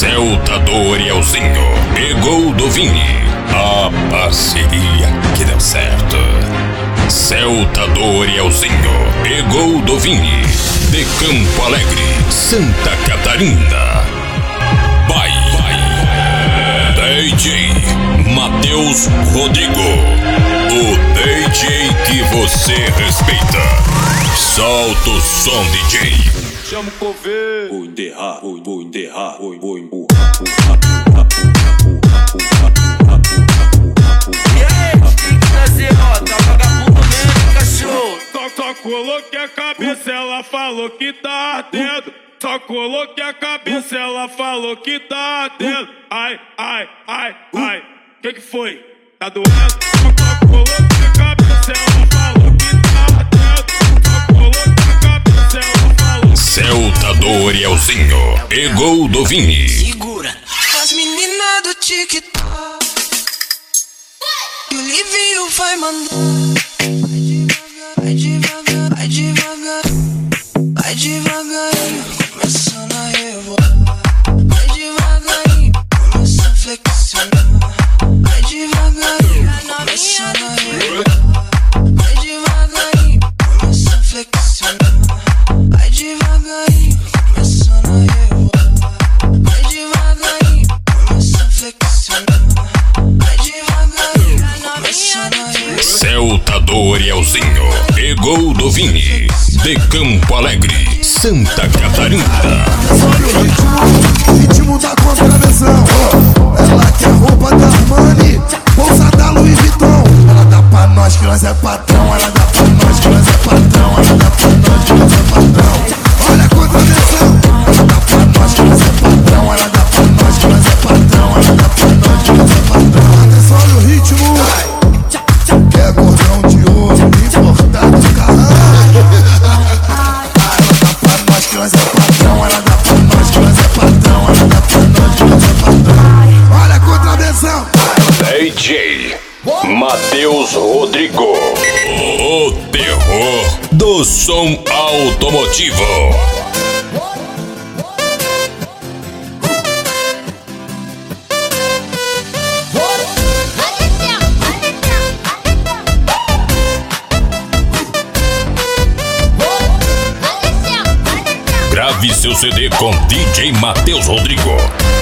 Celta do Arielzinho e Gol do Vini. A parceria que deu certo. Celta do Arielzinho e Gol do Vini, de Campo Alegre, Santa Catarina. Vai, DJ Matheus Rodrigo, o DJ que você respeita. Solta o som, DJ. Chama o coveiro. Vou enterrar, vou enterrar, vou empurrar. E aí, tem que trazer, ó, tá vagabundo mesmo, cachorro. Só coloquei a cabeça, ela falou que tá ardendo. Só coloquei a cabeça, ela falou que tá ardendo. Ai, que foi? Tá doendo? Só coloquei a cabeça, ela falou que tá ardendo. Só coloquei a cabeça, ela falou. Celta do Arielzinho e Gol do Vini. Segura. As meninas do TikTok e o Livinho vai mandar. Vai devagar, vai devagar, vai devagarinho, começando a rebolar. Vai devagarinho, começa a flexionar. Vai devagarinho, começando a rebolar. Vai devagarinho, começa a flexionar. Vai devagarinho, começando a rebolar. Vai devagarinho, começa a flexionar. Vai devagarinho, começando a rebolar. Celta do Arielzinho e Gol do Vini, de Campo Alegre, Santa Catarina. Ritmo da contravenção. Ela quer roupa da Armani, bolsa da Louis Vuitton. Ela dá pra nós que nós é patrão. Ela dá pra nós que nós é patrão. Ela dá pra nós que nós é patrão. Olha a contravenção. Ela dá pra nós que nós é patrão. Ela dá pra nós que nós é patrão. Ela dá pra nós que nós é patrão. Atenção no ritmo. É cordão de ouro importado de carrão. Ela dá pra nós que nós é patrão. Ela dá pra nós que nós é patrão. Ela dá pra nós que nós é patrão. Olha a contravenção. DJ Matheus Rodrigo, o terror do som automotivo. Grave seu CD com DJ Matheus Rodrigo.